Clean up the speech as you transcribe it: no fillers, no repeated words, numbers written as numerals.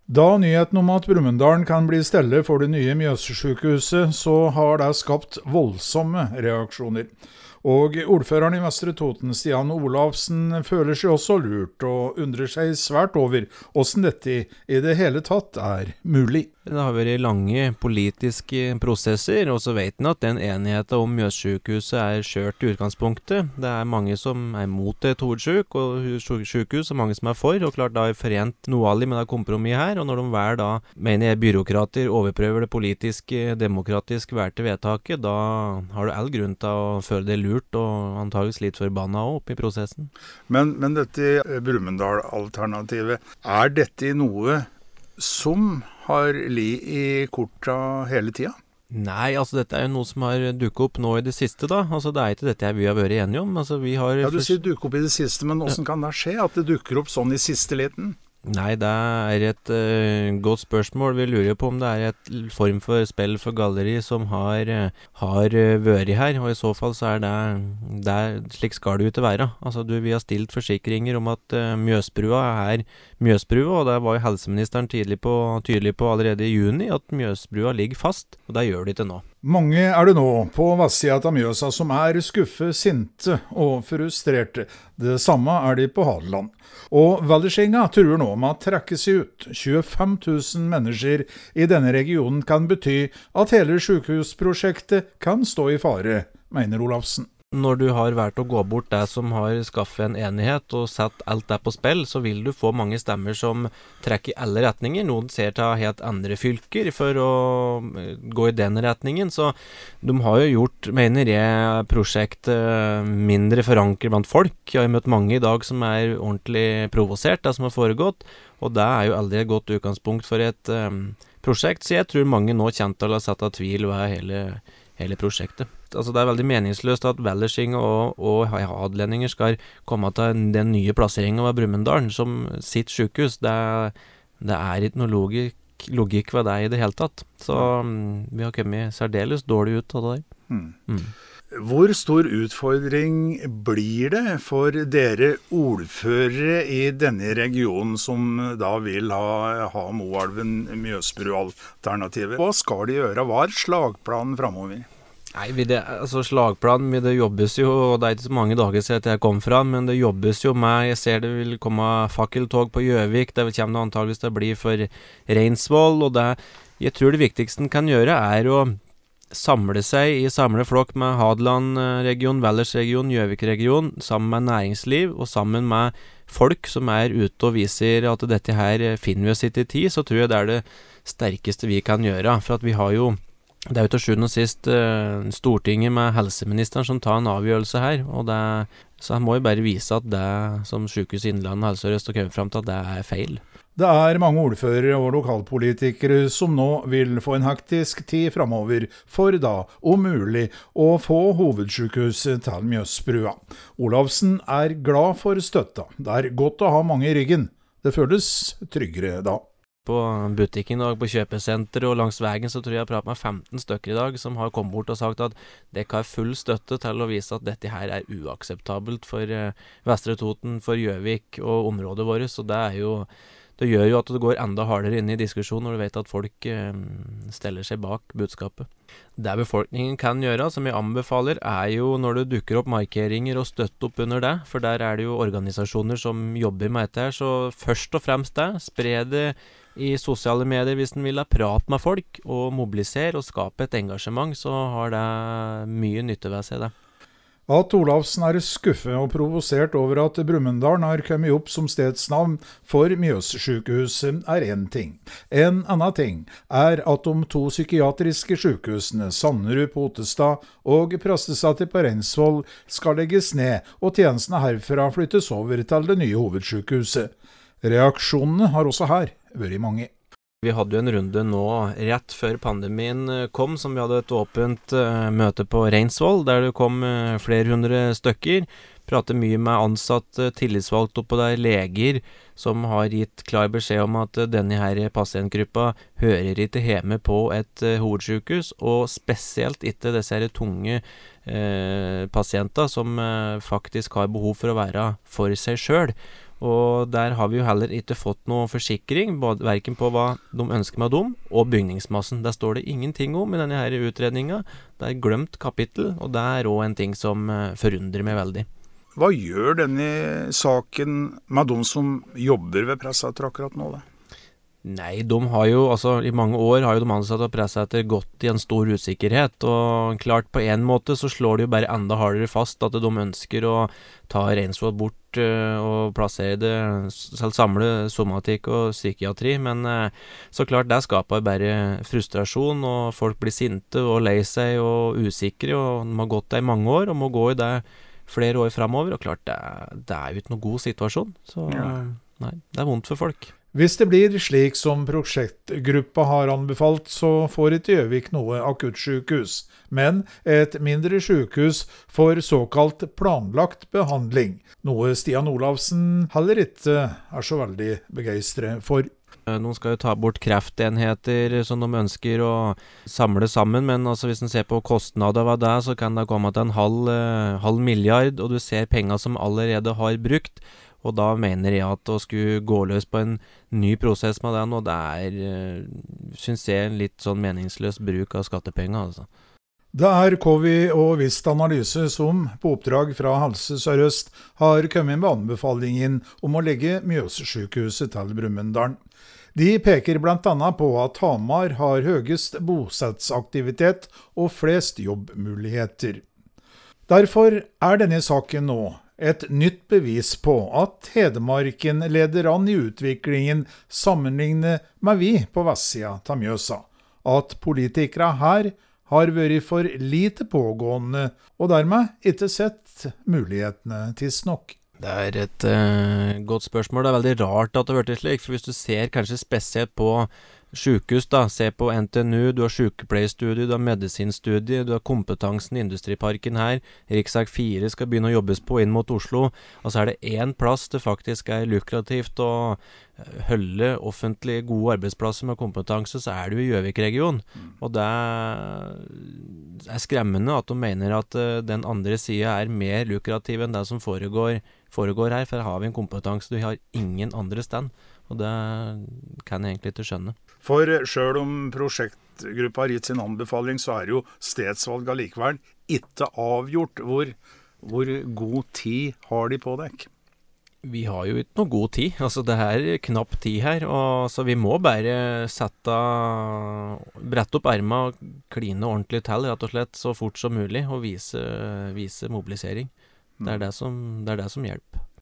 Da nyheten om at Brumunddal kan bli stelle for det nye Mjøssykehuset, så har det skapt voldsomme reaksjoner. Og ordføreren i Vestre Toten, Stian Olavsen, føler seg også lurt og undrer seg svært over hvordan dette i det hele tatt er mulig. Det har vært lange politiske prosesser, og så vet en at den enigheten om Mjøssykehuset er kjørt i utgangspunktet. Det er mange som er mot et hovedsjuk og sykehus, og mange som er for, og klart da er forent noe med det kompromiss her, og når de hver da mener jeg byråkrater overprøver det politiske, demokratisk vært vedtaket, da har du all grunn til å føle det lurt, og antageligvis litt forbanna også opp i prosessen. Men dette Brumunddal-alternativet, er dette noe som har li i korta hele tida? Nei, altså dette er jo noe som har dukket opp nå i det siste da. Altså det er ikke dette vi har vært enige om. Altså vi har... Ja, du sier dukket opp i det siste, men hvordan kan det skje at det dukker opp sånn i siste liten? Nei, det er et godt spørsmål. Vi lurer på om det er et form for spill for galleri som har vært her, og i så fall så er det slik skal det jo ikke være. Altså vi har stilt forsikringer om at Mjøsbrua er Mjøsbrua, og det var jo helseministeren tydelig på allerede i juni at Mjøsbrua ligger fast, og det gjør det ikke nå. Mange er det nå på vestsiden av Mjøsa som er skuffet, sinte og frustrerte. Det samme er de på Hadeland. Og Valdreskinga truer nå med å trekke seg ut. 25 000 mennesker i denne regionen kan bety at hele sykehusprosjektet kan stå i fare, mener Olavsen. Når du har vært å gå bort det som har skaffet en enighet og satt alt det på spill, så vil du få mange stemmer som trekker i alle retninger. Noen ser til helt andre fylker for å gå i den retningen, så de har jo gjort, mener jeg, prosjektet mindre forankret blant folk. Jeg har møtt mange i dag som er ordentlig provosert, det som har foregått, og det er jo aldri et godt utgangspunkt for et prosjekt, så jeg tror mange nå kjent til å sette tvil ved hele prosjektet. Altså det er veldig meningsløst at Valdreskinga og hadelendinger skal komme til den nye plasseringen av Brumunddal som sitt sykehus. Det er ikke noe logikk ved det i det hele tatt. Så vi har kommet særdeles dårlig ut av det der. Hvor stor utfordring blir det for dere ordførere i denne regionen som da vil ha Moelven-Mjøsbru-alternativet? Hva skal de gjøre? Hva er slagplanen fremover? Nei, slagplanen, det jobbes jo, og det er ikke så mange dager siden jeg kom fra, men det jobbes jo med, jeg ser det vil komme fakkeltog på Gjøvik, det kommer det antageligvis til å bli for Reinsvoll, og jeg tror det viktigste en kan gjøre er å samle seg i samle flokk med Hadeland-region, Valdres-region, Gjøvik-region, sammen med næringsliv og sammen med folk som er ute og viser at dette her finner vi oss i tid, så tror jeg det er det sterkeste vi kan gjøre, for at vi har jo det er jo til sjuende og sist Stortinget med helseministeren som tar en avgjørelse her, og så han må jo bare vise at det som Sykehuset Innlandet og Helse Sør-Øst har kommet frem til at det er feil. Det er mange ordførere og lokalpolitikere som nå vil få en hektisk tid fremover for da, om mulig, å få hovedsykehuset til Mjøsbrua. Olavsen er glad for støtta. Det er godt å ha mange i ryggen. Det føles tryggere da. På butikken i dag, på kjøpesenter og langs veien, så tror jeg prater med 15 stykker i dag som har kommet bort og sagt at det har full støtte til å vise at dette her er uakseptabelt for Vestre Toten, for Gjøvik og området vårt, så det gjør jo at det går enda hardere inn i diskusjonen når du vet at folk steller seg bak budskapet. Det befolkningen kan gjøre, som jeg anbefaler, er jo når det dukker opp markeringer og støtte opp under det, for der er det jo organisasjoner som jobber med dette her, så først og fremst spre det i sosiale medier hvis den vil ha prat med folk og mobilisere og skape et engasjement, så har det mye nytte ved seg det. At Olavsen er skuffet og provosert over at Brumunddal har kommet opp som stedsnavn for Mjøssykehuset er en ting. En annen ting er at de 2 psykiatriske sykehusene, Sanderud på Ottestad og Prestesatet på Reinsvoll, skal legges ned og tjenestene herfra flyttes over til det nye hovedsykehuset. Reaksjonene har også her vært mange. Vi hadde jo en runde nå rett før pandemien kom, som vi hadde et åpent møte på Reinsvoll, der det kom flere hundre stykker. Pratet mye med ansatte, tillitsvalgt oppå der, leger, som har gitt klar beskjed om at denne her pasientgruppa hører ikke hjemme på et hovedsykehus, og spesielt ikke disse her tunge pasienter som faktisk har behov for å være for seg selv. Og der har vi jo heller ikke fått noe forsikring, hverken på hva de ønsker med dem, og bygningsmassen. Der står det ingenting om i denne her utredningen. Det er glemt kapittel, og det er også en ting som forundrer meg veldig. Hva gjør denne saken med de som jobber ved Presseeter akkurat nå, da? Nei, de har jo, i mange år har jo de ansatte og Presseeter gått i en stor usikkerhet, og klart på en måte så slår det jo bare enda hardere fast at de ønsker å ta Reinsvoll bort og plassere det, selv samle somatikk og psykiatri, men så klart det skaper bare frustrasjon, og folk blir sinte og lei seg og usikre, og de har gått der i mange år, og må gå i det flere år fremover, og klart det er jo ikke noen god situasjon, så nei, det er vondt for folk. Hvis det blir slik som prosjektgruppa har anbefalt, så får ikke Gjøvik noe akuttsykehus, men et mindre sykehus for såkalt planlagt behandling, noe Stian Olavsen heller ikke er så veldig begeistret for. Noen skal jo ta bort kreftenheter som de ønsker å samle sammen, men hvis en ser på kostnader av det, så kan det komme til en halv milliard, og du ser penger som allerede har brukt, og da mener jeg at å skulle gå løs på en ny prosess med den, og det synes jeg, en litt sånn meningsløs bruk av skattepenger, Det er Covi og Vist Analyse som, på oppdrag fra Helse Sør-Øst, har kommet med anbefalingen om å legge Mjøssykehuset til Brumunddal. De peker blant annet på at Hamar har høyest bosettsaktivitet og flest jobbmuligheter. Derfor er denne saken nå et nytt bevis på at Hedmarken leder an i utviklingen sammenlignet med vi på vestsida av Mjøsa. At politikere her har vært for lite pågående, og dermed ikke sett mulighetene tidsnok. Det er et godt spørsmål. Det er veldig rart at det har vært slik, for hvis du ser kanskje spesielt på sykehus, se på NTNU, du har sykepleierstudie, du har medisinstudie, du har kompetansen i industriparken her, Riksveg 4 skal begynne å jobbes på inn mot Oslo, og så er det en plass det faktisk er lukrativt å holde offentlige gode arbeidsplasser med kompetanse, så er det jo i Gjøvik-regionen, og det er skremmende at de mener at den andre siden er mer lukrativ enn det som foregår her, for her har vi en kompetanse du har ingen andre sted. Og det kan jeg egentlig ikke skjønne. For selv om prosjektgruppa har gitt sin anbefaling, så er jo stedsvalg allikevel ikke avgjort. Hvor god tid har de på deg? Vi har jo ikke noe god tid. Det er knapp tid her, og så vi må bare brette opp ermet og kline ordentlig til, rett og slett, så fort som mulig, og vise mobilisering. Det er det som hjelper.